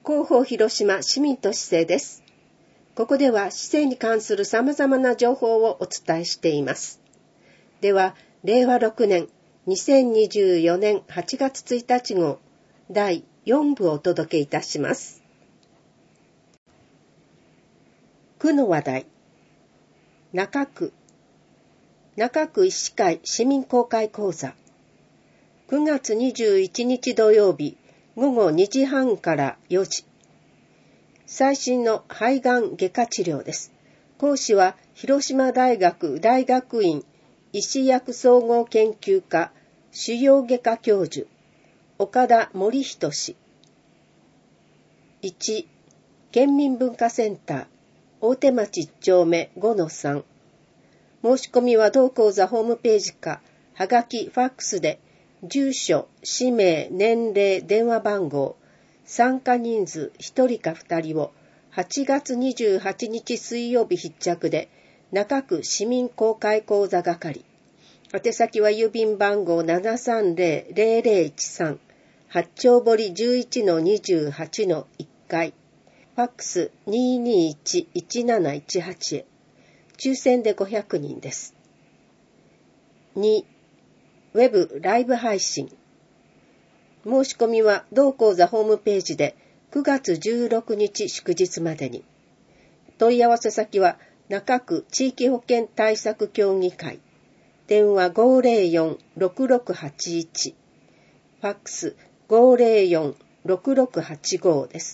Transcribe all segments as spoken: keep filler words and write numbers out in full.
広報広島市民と市政です。ここでは市政に関する様々な情報をお伝えしています。では、れいわろくねんにせんにじゅうよねんはちがつついたち号だいよんぶをお届けいたします。区の話題。中区。中区医師会市民公開講座。くがつにじゅういちにち土曜日ごごにじはんからよじ。最新の肺がん外科治療です。講師は広島大学大学院医師薬総合研究科腫瘍外科教授岡田森人氏。いち. 県民文化センター大手町いち丁目 ごのさん。申し込みは同講座ホームページかはがきファックスで住所、氏名、年齢、電話番号、参加人数ひとりかふたりをはちがつにじゅうはちにち水曜日必着で中区市民公開講座係。宛先は郵便番号 ななさんぜろぜろぜろいちさん 八丁堀 じゅういちのにじゅうはちのいっかい。ファックス にーにーいち いちなないちはち へ。抽選でごひゃくにんです。に. ウェブライブ配信。申し込みは同講座ホームページでくがつじゅうろくにち祝日までに。問い合わせ先は中区地域保健対策協議会。電話 ごーぜろよん ろくろくはちいち。ファックス ごーぜろよん ろくろくはちご です。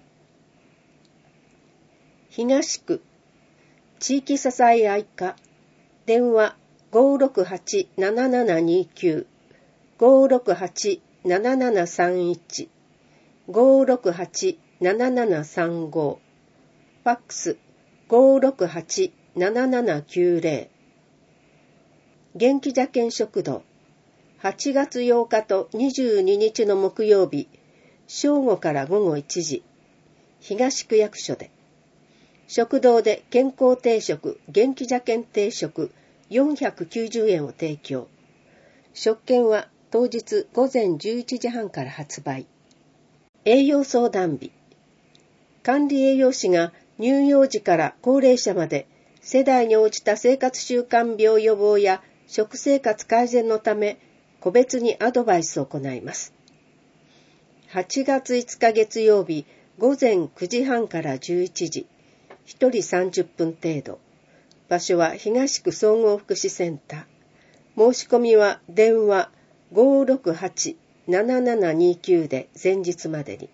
東区地域支え合い課。電話ごーろくはち ななななにきゅう ごーろくはち ななななさんいち ごーろくはち ななななさんご。ファックス ごーろくはち ななななきゅうぜろ。元気茶犬食堂。はちがつようかとにじゅうににちの木曜日、正午からごごいちじ、東区役所で。食堂で健康定食、元気茶犬定食よんひゃくきゅうじゅうえんを提供。食券は当日ごぜんじゅういちじはんから発売。栄養相談日。管理栄養士が乳幼児から高齢者まで世代に応じた生活習慣病予防や食生活改善のため個別にアドバイスを行います。はちがついつか月曜日ごぜんくじはんからじゅういちじ、ひとりさんじゅっぷん程度。場所は東区総合福祉センター。申し込みは電話ごーろくはち ななななにきゅうで前日までに。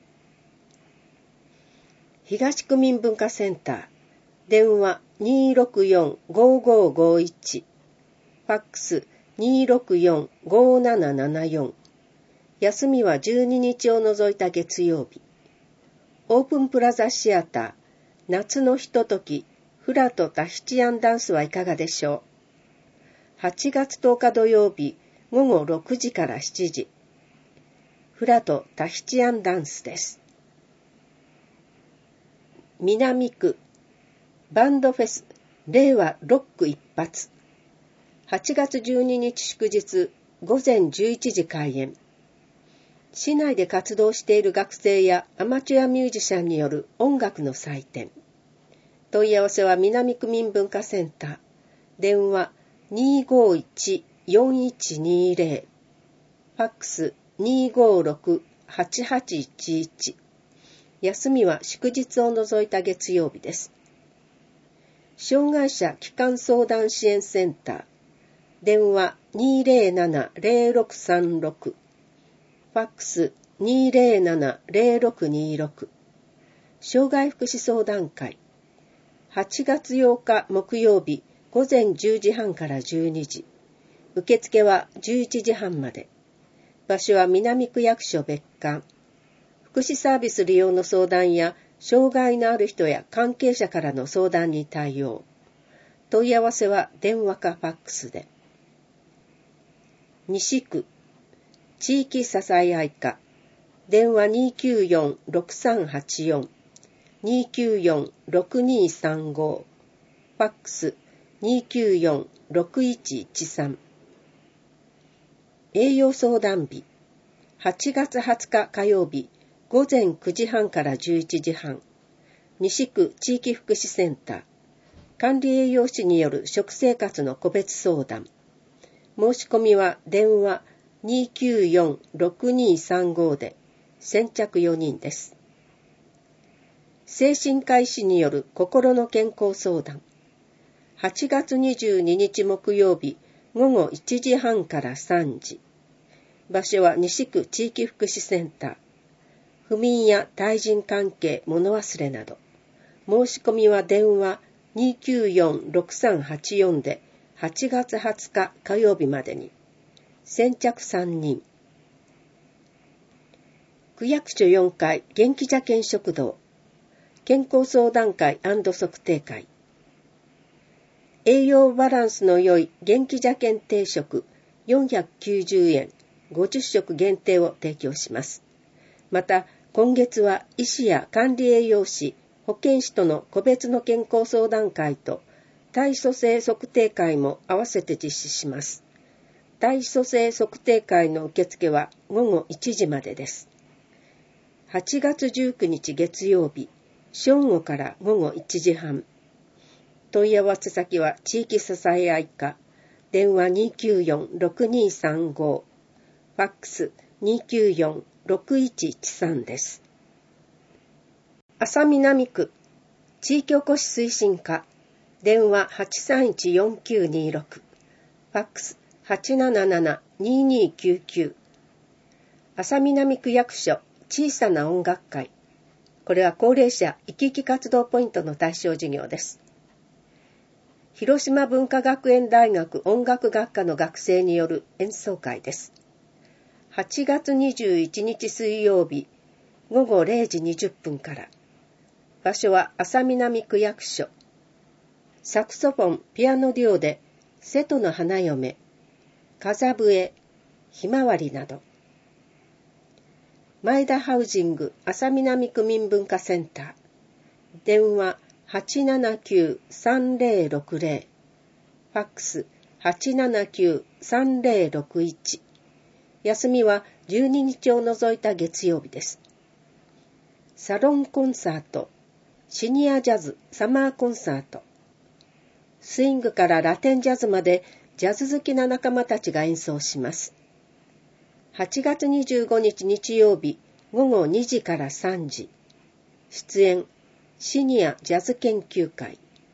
東区民文化センター。電話にーろくよん ごーごーごーいち。ファックス にーろくよん ごーななななよん。休みはじゅうににちを除いた月曜日。オープンプラザシアター。夏のひととき、フラとタヒチアンダンスはいかがでしょう。はちがつとおか土曜日、ごごろくじからしちじ。フラとタヒチアンダンスです。南区、バンドフェス、令和ロック一発。はちがつじゅうににち祝日、ごぜんじゅういちじ開演。市内で活動している学生やアマチュアミュージシャンによる音楽の祭典。問い合わせは南区民文化センター。電話にーごーいち よんいちにーぜろ。ファックスにーごーろく はちはちいちいち。休みは祝日を除いた月曜日です。障害者帰還相談支援センター。電話にーぜろなな ぜろろくさんろく。ファックスにーぜろなな ぜろろくにーろく。障害福祉相談会。はちがつようか木曜日ごぜんじゅうじはんからじゅうにじ。受付はじゅういちじはんまで。場所は南区役所別館。福祉サービス利用の相談や障害のある人や関係者からの相談に対応。問い合わせは電話かファックスで。西区地域支え合い課。電話にーきゅうよん ろくさんはちよん。にーきゅうよん ろくにーさんご。ファックスにーきゅうよん ろくいちいちさん。栄養相談日。はちがつはつか火曜日ごぜんくじはんからじゅういちじはん、西区地域福祉センター、管理栄養士による食生活の個別相談。申し込みは電話 にーきゅうよん ろくにーさんご で先着よにんです。精神科医師による心の健康相談。はちがつにじゅうににち木曜日ごごいちじはんからさんじ。場所は西区地域福祉センター。不眠や対人関係、物忘れなど。申し込みは電話 にーきゅうよん ろくさんはちよん ではちがつはつか火曜日までに。先着さんにん。区役所よんかい元気茶犬食堂。健康相談会&測定会。栄養バランスの良い元気茶犬定食よんひゃくきゅうじゅうえんごじゅっしょく限定を提供します。また、今月は医師や管理栄養士、保健師との個別の健康相談会と体組成測定会も合わせて実施します。体組成測定会の受付はごごいちじまでです。はちがつじゅうくにち月曜日、正午からごごいちじはん。問い合わせ先は地域支え合い課、電話 にーきゅうよん ろくにーさんご、ファックス にーきゅうよん ろくいちいちさんです。安佐南区地域おこし推進課、電話 はちさんいちよんきゅうにろく、ファックス はちなななな にーにーきゅうきゅう。安佐南区役所小さな音楽会。これは高齢者生き生き活動ポイントの対象事業です。広島文化学園大学音楽学科の学生による演奏会です。はちがつにじゅういちにち水曜日ごごれいじにじゅっぷんから。場所は安佐南区役所。サクソフォン、ピアノデュオで瀬戸の花嫁、風笛、ひまわりなど。前田ハウジング安佐南区民文化センター。電話はちななきゅうさんぜろろくぜろ、ファックス はちななきゅうさんぜろろくいち。休みはじゅうににちを除いた月曜日です。サロンコンサート、シニアジャズサマーコンサート。スイングからラテンジャズまでジャズ好きな仲間たちが演奏します。はちがつにじゅうごにち日曜日ごごにじからさんじ。出演シニアジャズ研究会。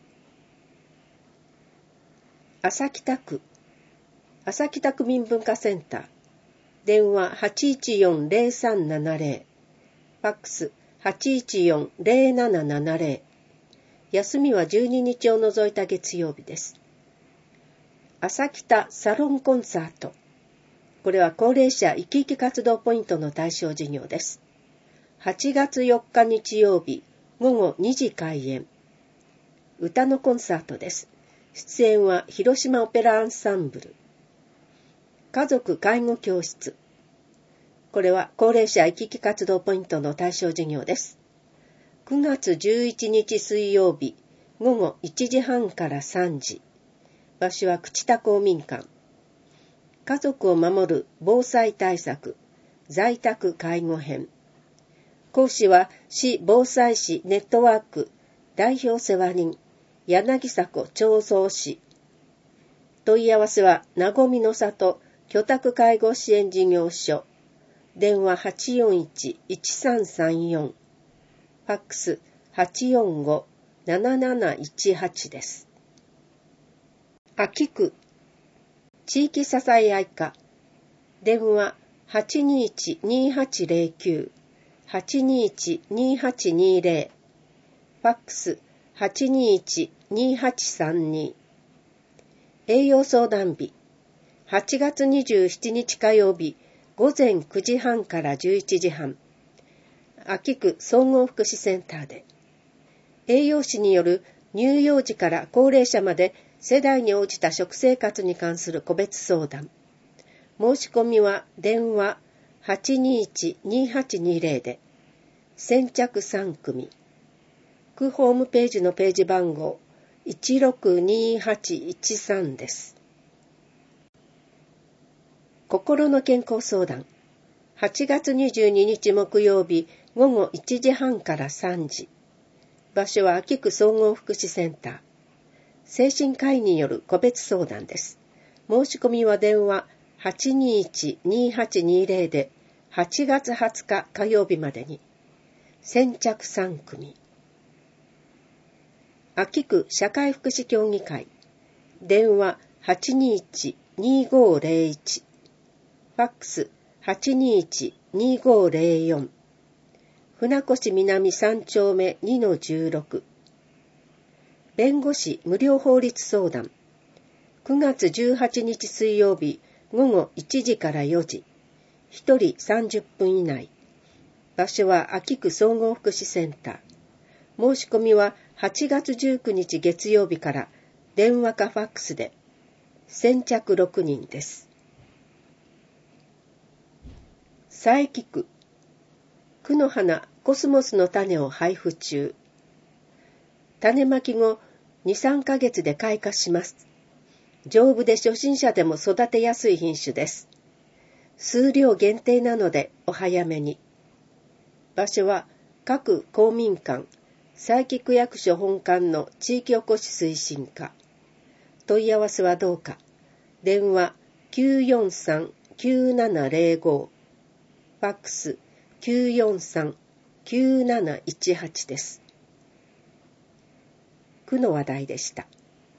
朝北区朝北区民文化センター。電話はちいちよんぜろさんななぜろ、ファックスはちいちよんぜろななななぜろ。休みはじゅうににちを除いた月曜日です。朝北サロンコンサート。これは高齢者生き生き活動ポイントの対象事業です。はちがつよっか日曜日ごごにじ開演。歌のコンサートです。出演は広島オペラアンサンブル。家族介護教室。これは高齢者生き生き活動ポイントの対象事業です。くがつじゅういちにち水曜日ごごいちじはんからさんじ。場所は朽田公民館。家族を守る防災対策、在宅介護編。講師は市防災士ネットワーク代表世話人柳迫長蔵氏。問い合わせはなごみの里居宅介護支援事業所。電話はちよんいちいちさんさんよん。ファックスはちよんごなななないちはちです。秋区地域支え合い課。電話はちにいちにはちぜろきゅう。はちにいちにはちにぜろ、ファックスはちにいちにはちさんに。栄養相談日はちがつにじゅうしちにち火曜日ごぜんくじはんからじゅういちじはん。秋区総合福祉センターで栄養士による乳幼児から高齢者まで世代に応じた食生活に関する個別相談。申し込みは電話はちにいちにはちにぜろで先着さんくみ。区ホームページのページ番号いちろくにはちいちさんです。心の健康相談。 はちがつにじゅうににち木曜日ごごいちじはんからさんじ。場所は秋区総合福祉センター。精神科医による個別相談です。申し込みは電話 はちにいち にはちにゼロ ではちがつはつか火曜日までに。先着さんくみ。秋区社会福祉協議会。電話 はちにいち にごゼロいち。ファックス はちにいち にごゼロよん。船越南さんちょうめ にのじゅうろく。弁護士無料法律相談。くがつじゅうはちにち水曜日ごごいちじからよじ。ひとりさんじゅっぷん以内。場所は秋区総合福祉センター。申し込みははちがつじゅうくにち月曜日から電話かファックスで。先着ろくにんです。佐伯区。区の花コスモスの種を配布中。種まき後に、さんかげつで開花します。丈夫で初心者でも育てやすい品種です。数量限定なのでお早めに。場所は各公民館、佐伯区役所本館の地域おこし推進課。問い合わせはどうか。電話 きゅうよんさん きゅうななゼロご。ファックス きゅうよんさん きゅうなないちはち です。区の話題でした。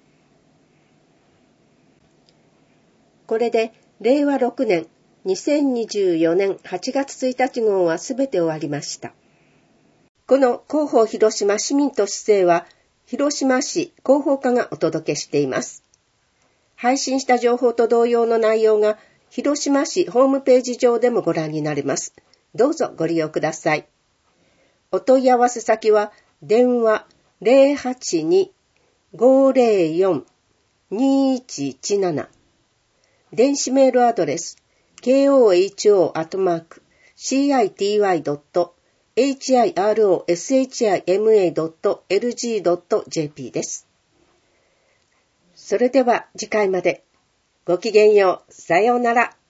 これでれいわろくねんにせんにじゅうよねんはちがつついたち号はすべて終わりました。この広報広島市民と市政は広島市広報課がお届けしています。配信した情報と同様の内容が広島市ホームページ上でもご覧になれます。どうぞご利用ください。お問い合わせ先は電話 ゼロはちに ごゼロよん にいちいちなな。電子メールアドレス ケーオーエイチオー アットマーク シーアイティーワイ ドット エイチアイアールオーエスエイチアイエムエー ドット エルジー ドット ジェーピー です。それでは次回まで。ごきげんよう。さようなら。